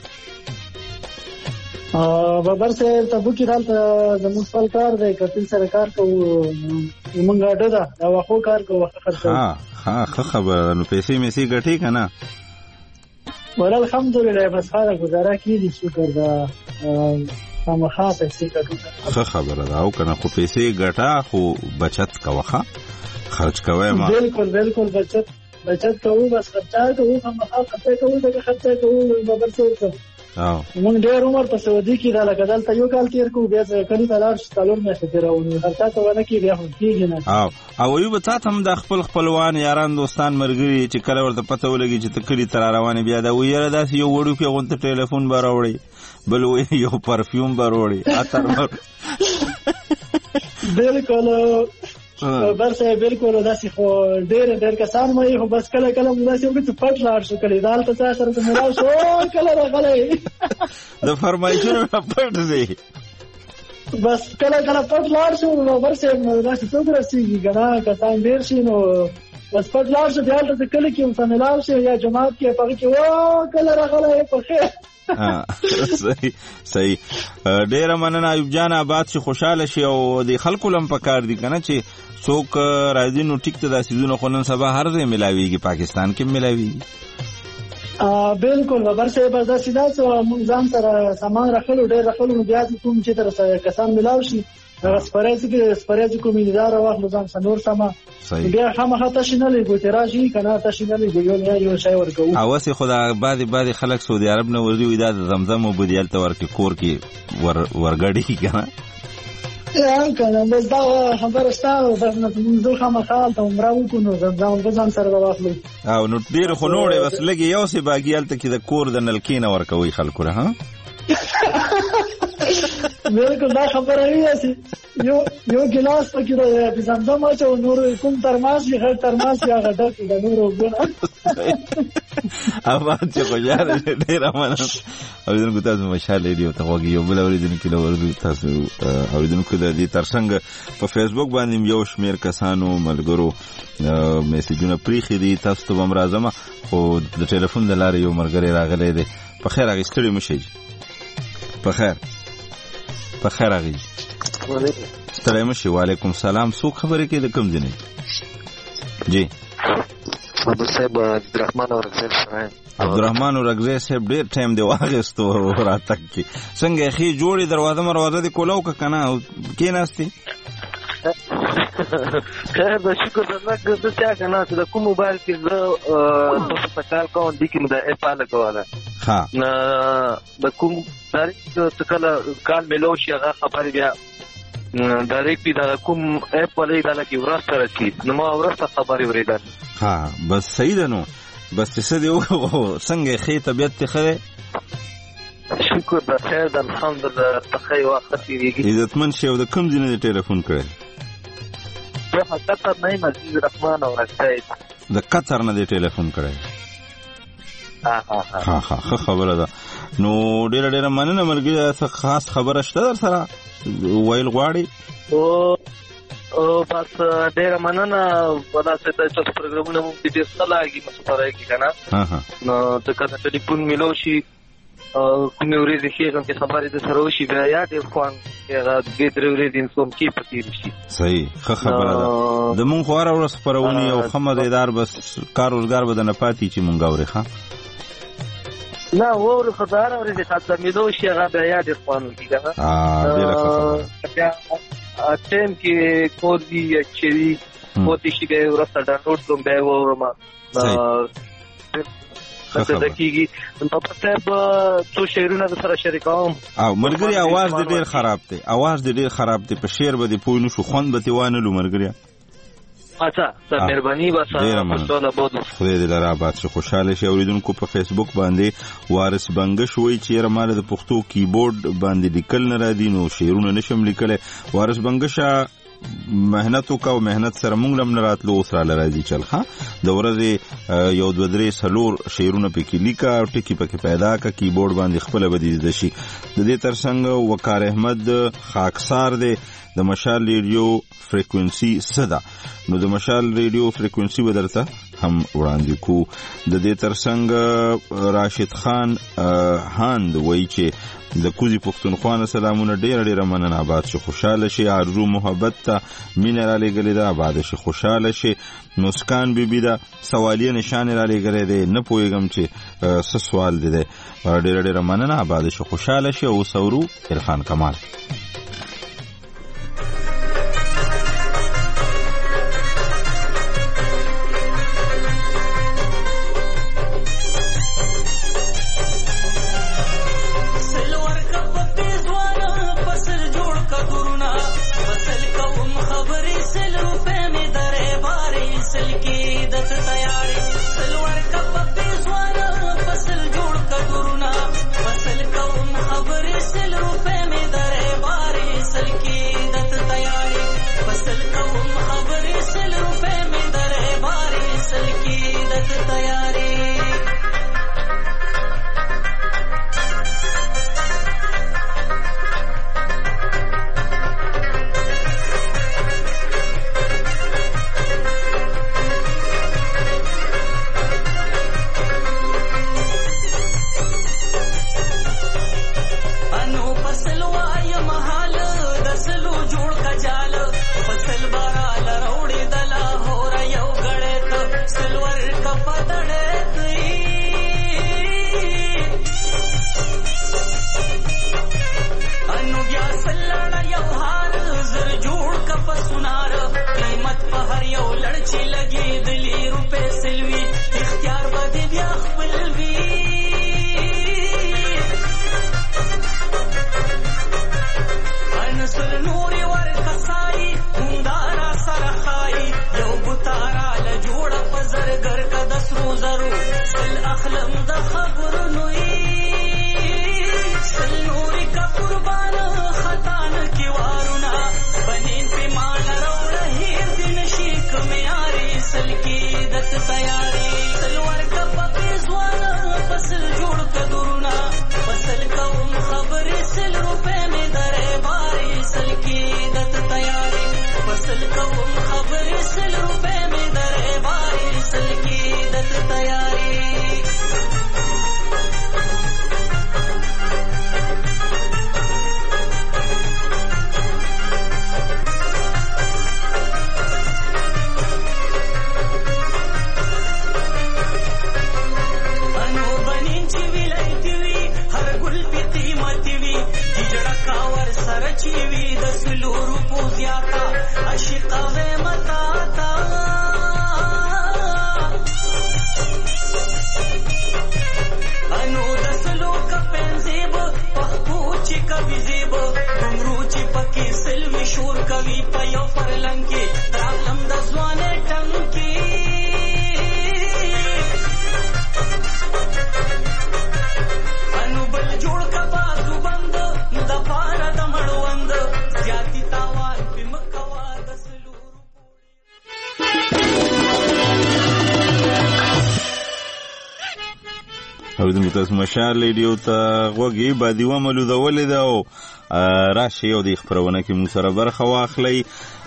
بابر صاحب تبوک کې دلته زموږ خپل کار دی کتل سره کار کوو موږ اډه دا دا واخو کار کوو خرڅو ها ها خبر نو پیسې مې سي ګټي کنه ولله الحمدلله بس حاله گزاره کیږي شکر دا خامخا پیسې ګټو ښه خبره ده او کنه خو پیسې ګټا خو بچت کوخه خرج کوي ما بالکل بالکل بچت بچت کوو بس خرچا کوو خامخا خرچا کوو دا خرچا کوو بابر صاحب او مونږ ډېر عمر په سعودي کې دا لکه دلته یو کال تیر کوو بیا کلی ته لاړ شو څلور میاشتې تېروو خرچا ته ونه کېږي بیا خو کېږي نه او او ایوب تا ته هم د خپل خپلوان یاران دوستان ملګري چې کله ورته پته ولګي چې ته کلي ته را روانې بیا دا ویره داسې یو وړوکی غونته ټلیفون به راوړئ بل یو پرفیوم به راوړئ عطر بالکل بر صاحب بالکل داسې خو ډېر ډېر کسان مې خو بس کله کله مو داسې وکړي چې پټ لاړ شو کلی دالته چا سره ته ملاو شو کله راغلی د فرمایشونو نه پټ دی بس کله کله پټ لاړ شو نو بر صاحب نو داسې څوک رسېږي که نه کسان ډېر شي نو بس پټ لاړ شو بیا هلته کلي کې ورته ملاو شي یا جماعت کې په هغې کې و کله راغلی په خیر صحیح صحیح ډیره مننه ایوب جان آباد شي خوشاله شي او د خلکو لم پکار دي کنه چې څوک راځي نو ټیک ته داسې دونه خو نن سبا هر ځای ملاويږي پاکستان کې ملاويږي بالکل خبر شه بس دا سیده مونږ ځان سره سامان راخلو ډېر راخلو بیا کوم چې تر کسان ملاو شي سپریز کې سپریز کوم دار واخلو ځان سنور سما بیا خامخا تاسو نه لګو تراجی کنه تاسو نه لګو یو یو شای ورکو او واسه خدا بعد بعد خلک سعودي عرب نه ورځي وې د زمزم او بدیل تور کې کور کې ور ورګړی کنه یا کنه بس دا خبره ستاسو بس نه موږ خامخا ته عمره وکړو زمزم ځان سره واخلو او نو ډیر خو نوړې بس لګي یو سی باګیال ته کې د کور د نلکینه ورکوي خلکو را ها بالکل دا خبره ویاسي یو یو ګلاس پکې د زمزم اچو نور کوم ترماس یې غټ ترماس یا غټ د نور وګڼه اما چې خو یاره ډېر امانه اوریدونکو تاسو مشال ریډیو ته وګورئ یو بل اوریدونکو له ورته تاسو اوریدونکو د دې ترڅنګ په فیسبوک باندې یو شمیر کسانو ملګرو میسجونه پریخي دي تاسو ته هم راځم خو د ټلیفون د لارې یو ملګری راغلی دی په خیر هغه ستړي مشي په خیر په خیر هغه ستړي مشي وعلیکم سلام څوک خبرې کې د کوم ځای جی ابو صاحب عبدالرحمن اورغزی صاحب عبدالرحمن اورغزی صاحب ډېر ټایم دی واغستو راتک کې څنګه خې جوړې دروازه مروازه دی کولاو که کنه کې ناستي خیر د شکر د لږ د چا کنه چې د کوم موبایل کې زه په کال کوم دي کې د اپل کوله ها نه د کوم تاریخ څه کله کال ملو شي هغه خبر بیا ډایرکټلی دا کوم اپل ای دا لکه ورسته رسید نو ما ورسته خبرې ورېدل ها بس صحیح ده نو بس څه دی څنګه خې طبيعت ته خره شکر د خیر د الحمدلله تخی وخت تیریږي عزتمن شه د کوم ځای نه ټلیفون کړل زه قطر نه یم عزیز رحمان اورغزی د قطر نه ټلیفون کړل ها ها ها ها خبره ده نو ډېر ډېر مننه ملګری څه خاص خبره شته در سره ویل غواړي او او بس ډېر مننه ودا څه تاسو پروګرامونه مو دې څه لاګي مې سپارای کی کنه ها ها نو ته کله ټلیفون ملو شي کومې ورځې کې کوم چې خبرې د سره وشي بیا یاد یې خوان هغه دې درې ورځې انسان کې پاتې شي صحیح خبره ده د مونږ خو هر ورځ پرونی او خمدیدار بس کار روزګار بدنه پاتې چې مونږ اوري ښا نه وره خدای اوري چې تاسو مې دوه شي هغه بیا یاد خوان کیږي ها ډیره خبره ټیم کې کوډي اچي کوډي شي به ورسره ډاونلوډ کوم به ورما څه کیږي نو په صاحب څو شعرونه سره شریکوم او مرګري आवाज دې ډیر خراب دی आवाज دې ډیر خراب دی په شعر باندې پوه نشو خوند به دیوانه لو مرګري اچھا سر مهرباني واسه سوال بود خدای دې لاره آباد شي خوشاله شي اوریدونکو په فیسبوک باندې وارث بنگش وایي چې رماله د پښتو کیبورډ باندې لیکل نه را دي نو شعرونه نشم لیکل وارث بنگش مهنت وکاو مهنت سره مونږ لم راتلو سره لراځي چل ها د ورځې یو دوه درې سلور شعرونه پکې لیکا او ټکی پکې پیدا کا کیبورډ باندې خپل بدی د شي د دې ترڅنګ وقار احمد خاکسار دی د مشال ریډیو فریکوئنسي صدا نو د مشال ریډیو فریکوئنسي بدرته هم وړاندې کو د دې ترڅنګ راشد خان هاند وایي چې د کوزي پښتونخوا سلامونه ډیر ډیر مننه آباد شي خوشاله شي ارزو محبت ته مینه را لګلې ده آباد شي خوشاله شي مسکان بیبي دا سوالیه نشان را لګلې ده نه پوهیږم چې څه سوال دی ډیر ډیر مننه آباد شي خوشاله شي او سورو عرفان کمال مشال ریډیو ته غوږی بادیوه ملودولې ده او راشي او د خبرونه کې مو سره برخه واخلي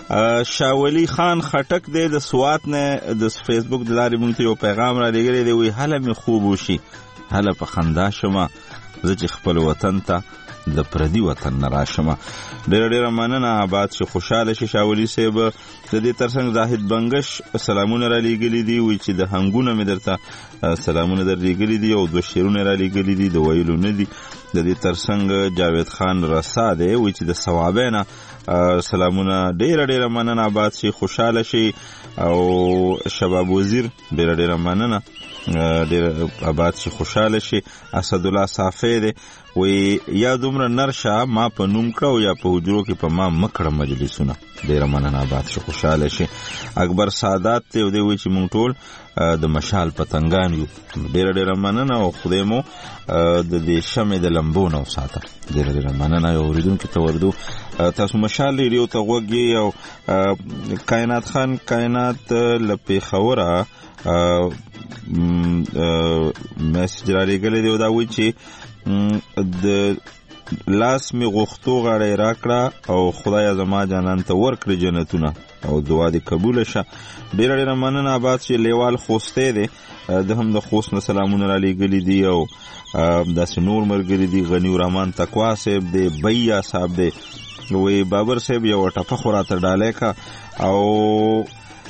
شاولی خان خټک دی د سوات نه د فیسبوک د لارې مونږ ته یو پیغام را لګړی دی وی هله می خوب وشي هله په خندا شمه زه چې خپل وطن ته د پردي وطن نه راشم ډېر ډېر مننه آباد شي خوشاله شي شاولی صاحب د دې ترڅنګ زاهد بنگش سلامونه را لېږلي دي وایي چې د هنګونه مې درته سلامونه در لېږلي دي او دوه شعرونه را لېږلي دي د ویلو نه دي د دې ترڅنګ جاوید خان رسا دی وی چې د ثوابینا سلامونه ډیره ډیره مننه آباد شي خوشاله شي او شباب وزیر ډیره ډیره مننه ډیره آباد شي خوشاله شي اسد الله صافی دی وی یا دومره نرشه ما په نوم کړو یا په حجرو کې په ما مکړه مجلسونه ډیره مننه آباد شي خوشاله شي اکبر سادات ته دی وی چې مونږ ټول د مشال پتنګان یو ډیره ډیره مننه او خدای مو د دې شمع د لمبو نو ساته ډیره ډیره مننه یو اوریدونکو ته وردو تاسو مشال ریډیو ته وګورئ او کائنات خان کائنات لپی خوره میسج را لګلې دی دا وی چې د لاس می غوښتو غاړه راکړه او خدای زما جانان ته ورکړي جنتونه او دعا دې قبول شه ډیره ډیره مننه آباد شي لیوال خوسته دی د هم د خوست نه سلامونه را لګلې دي او داسې نور مرګري دي غنی الرحمن تقوا صاحب دی بیا صاحب دی وی بابر صاحب یو ټپه خوراته ډالې کا او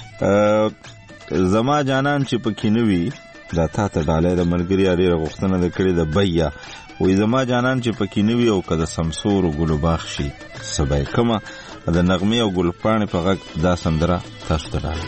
زما جانان چې پکې نوي دا تا ته ډالې د ملګری اړه غوښتنه د کړې د بیا وی زما جانان چې پکې نوي او کده سمسور او ګلو باغ شي سبای کما د نغمه او ګلپانې په غږ دا سندره تاسو ته ډالې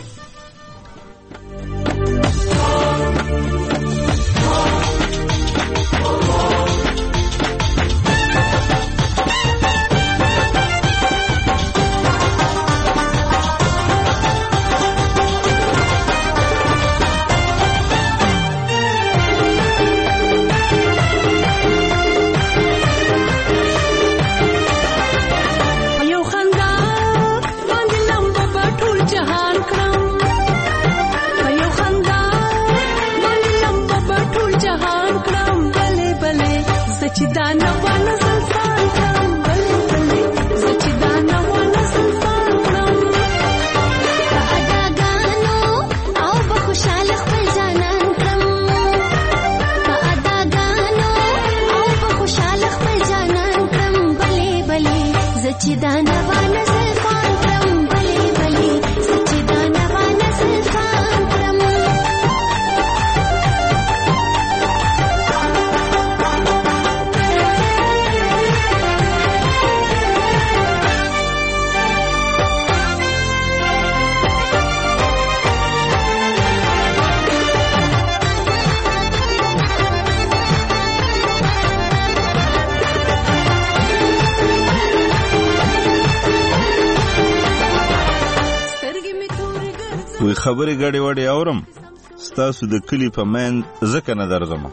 خبرې غړې وړې اورم ستاسو د کلی په من زکه نه درځم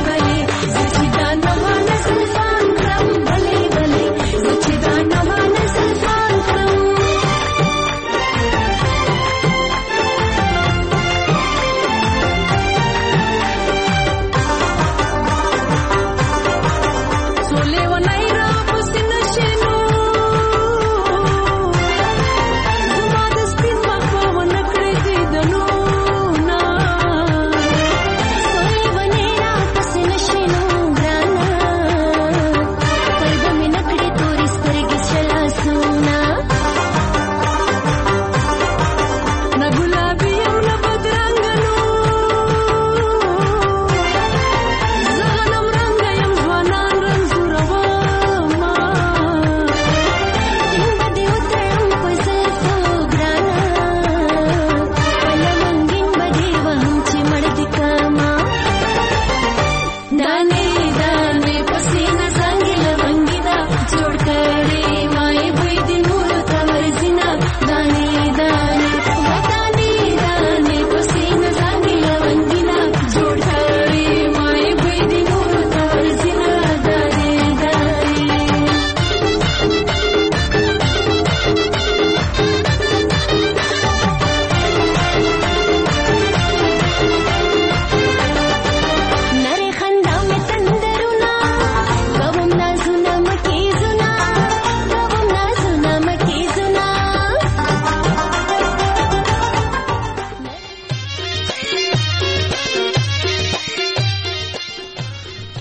Bale bale,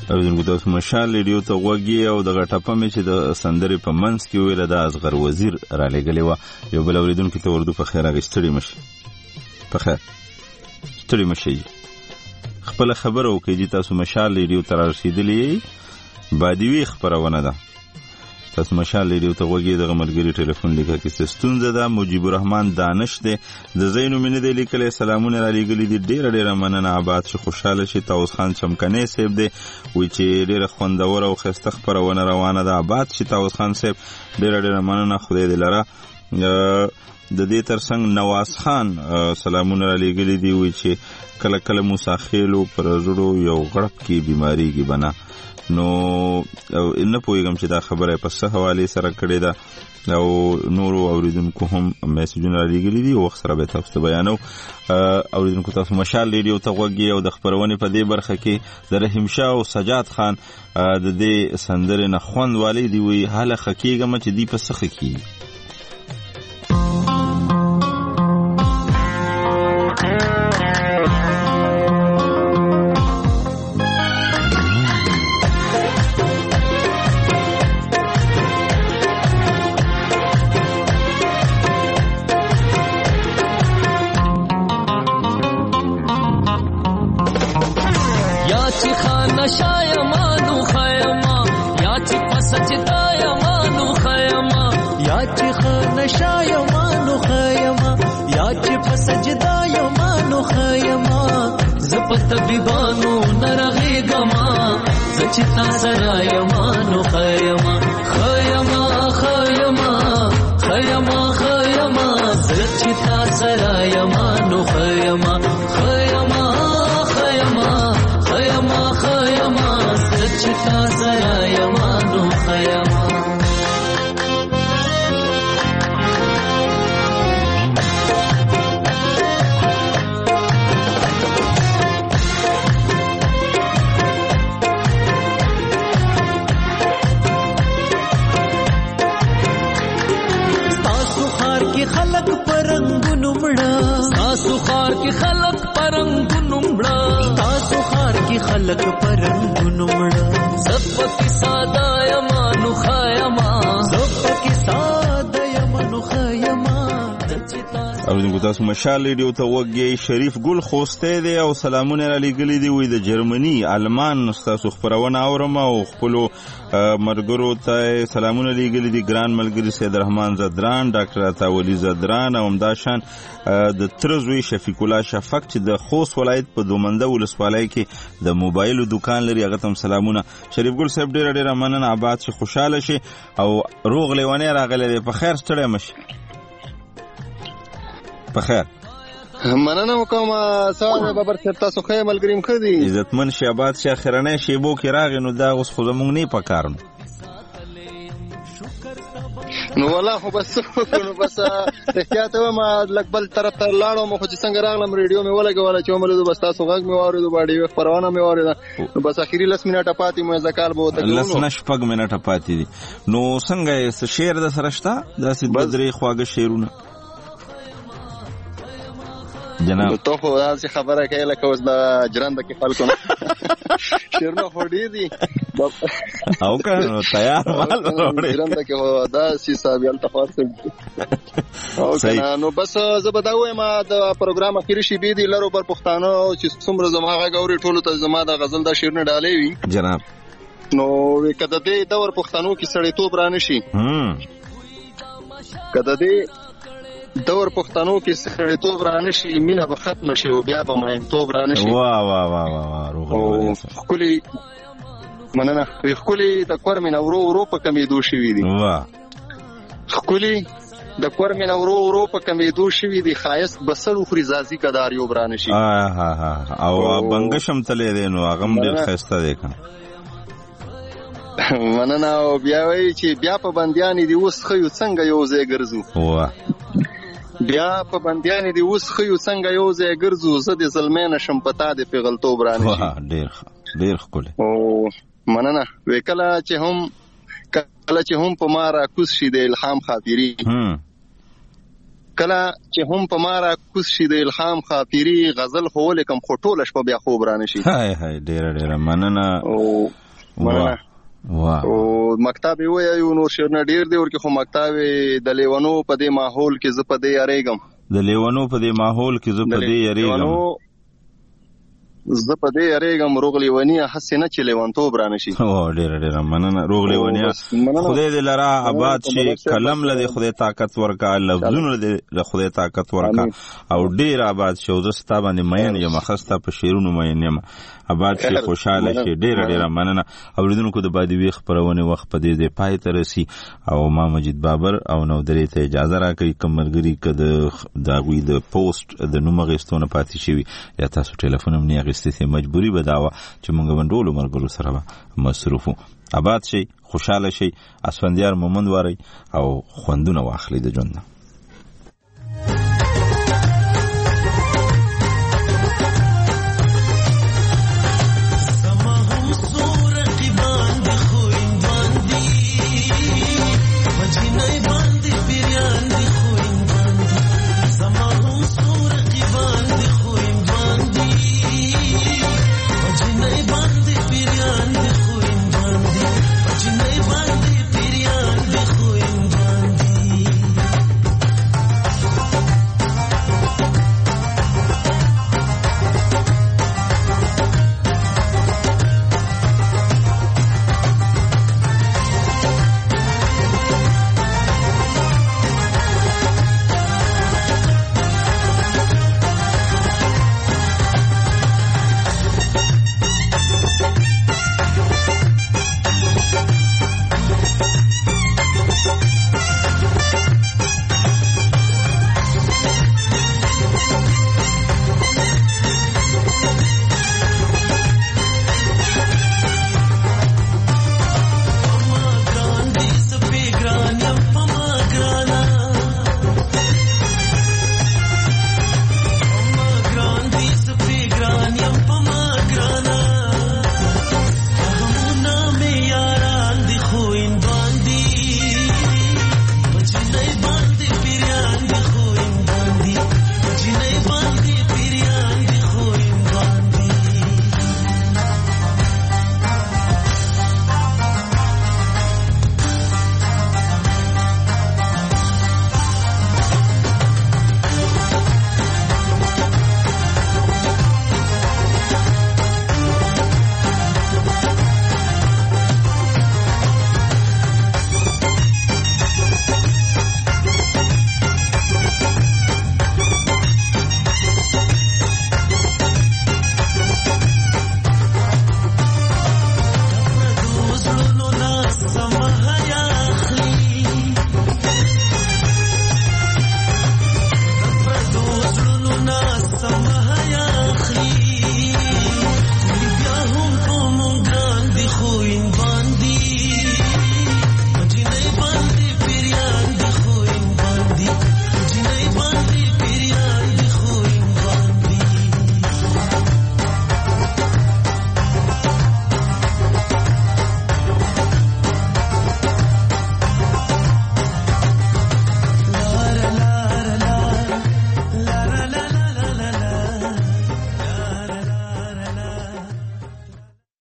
اوریدونکو تاسو مشال ریډیو ته غوږی او د غټپه مې چې د سندرې په منځ کې ویل د اصغر وزیر را لګلې و یو بل اوریدونکو ته وردو په خیر اغستړي مشي په خیر ستړي مشي خپل خبره وکړي چې تاسو مشال ریډیو ته رسیدلې بادیوي خبرونه ده تاسو مشال ریډیو ته غوږی د غملګری ټلیفون لیکه کې ستونزه ده مجيب الرحمن دانش ده د زینو مینه دی لیکل سلامونه را لګلی دي ډیر ډیر مننه آباد شي خوشاله شي تاوس خان چمکنه صاحب دی وی چې ډیر خوندور او خسته خبرونه روانه ده آباد شي تاوس خان صاحب ډیر ډیر مننه خدای دې لره د دې ترڅنګ نواز خان سلامونه را لګلی دي وی چې کله کله موساخیلو پر زړو یو غړپ کې بیماری کې بنا نو نه پوهیږم چې دا خبره په څه حواله سره کړې ده او نورو اوریدونکو هم میسجونه رالیږلي دي وخت سره به تاسو ته بیانو اوریدونکو تاسو مشال ریډیو ته غوږی او د خبرونې په دې برخه کې د رحیم شاه او سجاد خان د دې سندرې نه خوند والی دی وی حاله خکیګم چې دی په څه خکی طبيبانو نرغي غما زچتا سرايمانو خيما خيما خيما خيما خيما زچتا سرايمانو خيما خيما خيما خيما خيما زچتا سرايمانو خيما خلق پرنګونو مړه تاسو خار کې خلق پرنګونو مړه تاسو خار کې خلق پرنګونو مړه زپکی ساده یمانو خایما زپکی ساده یمانو خایما اوریدونکو تاسو مشال ریډیو ته وګورئ شریف ګل خوسته دی او سلامونه را لګلې دی وې د جرمني آلمان تاسو خبرونه اورم او خپل مرګرو ته سلامونه لګلې دي ګران ملګری سید رحمان زدران ډاکټر عطاولی زدران او همداشان د ترزوی شفیق الله شفق چې د خوست ولایت په دومنده ولسوالۍ کې د موبایل دکان لري هغه تم سلامونه شریف ګل صاحب ډیر ډیر مننه آباد شي خوشاله شي او روغ لیوانه راغله په خیر ستړی مشي په خیر مننه وکم سلام بابر صاحب تاسو خیر ملګریم خدي عزتمن شي آباد شي اخرنه شیبو کې راغی نو دا اوس خو زمونږ نه پکارم نو والله خو بس نو بس احتیاط ما لګبل طرف ته لاړو مخ چې څنګه راغلم ریډیو مې ولګول چې عمره بس تاسو غږ مې واورېدو باندې پروانه مې واورېده نو بس اخیری لس منټه پاتې مې ځکال بو ته لس نشپګ منټه پاتې دي نو څنګه شعر د سرشتہ داسې بدري خواږه شعرونه جناب ته خو داسې خبره کوي لکه اوس د جرنده کې خلکو نه شعرونه خو ډېر دي او که تیار مال وروړي جرنده کې خو داسې حساب یې التفاصل او که نو بس زه به دا وایم د پروګرام اخري شي بي دي لرو پر پښتانه چې څومره زما غږ اوري ټولو ته زما د غزل د شعرونه ډالې وي جناب نو کده دې دور پښتنو کې سړیتوب را نشي کده دې دور پښتنو کې سړیتوب را نشي مینه به ختم شي او بیا به مینتوب را نشي واه واه واه واه روغ خولي مننه خولي د کورمن اورو ورو په کمیدو شوی دي واه خولي د کورمن اورو ورو په کمیدو شوی دي خایس بسل خوري زازي کدار یو برا نشي ها ها ها او بنګشم تلې دي نو هغه ډیر خسته دي کنه مننه او بیا وی چې بیا په بنديان دي اوس خو څنګه یو ځای ګرځو واه بیا په بنديان دي اوس خو څنګه یو ځای ګرځو زه د ظلمین شم پتا د پیغلتوب را نشي واه ډیر ډیر خپل او مننه وکلا چې هم کله چې هم په ما را کوس شي د الهام خاطري کله چې هم په مارا کوس شي د الهام خاطری غزل خو لیکم خټول شپه بیا خوب رانه شي. هاي هاي ډیر ډیر مننه او مننه واه او مکتب یو یو نور شرنه ډیر دی ورکه خو مکتب د لیونو په دې ماحول کې ز په دې یریګم د لیونو په دې ماحول کې ز په دې یریګم زه په دې یریګم روغلی ونی حسنه چې لیوانتوب رانه شي. او ډیر ډیر مننه روغلی ونی خدای دې لرا آباد شي کلم لدی خدای طاقت ورکا لفظونه دې خدای طاقت ورکا او ډیر آباد شو زستا باندې مین یم خسته په شیرونو مین یم آباد شي خوشاله شي. ډیر ډیر مننه اوریدونکو د بادي وی خبرونه وخت په دې دې پای ته رسی او ما مجید بابر او نو درې ته اجازه راکړي کمرګری کده دا غوی د پوسټ د نوم غستونه پاتې شي یا تاسو ټلیفون هم نه غستې مجبوری بداوه چې مونږ باندې مرګرو سره مصروفو. آباد شي خوشاله شي اسفندیار مومند واري او خوندونه واخلي د ژوند. Bandi,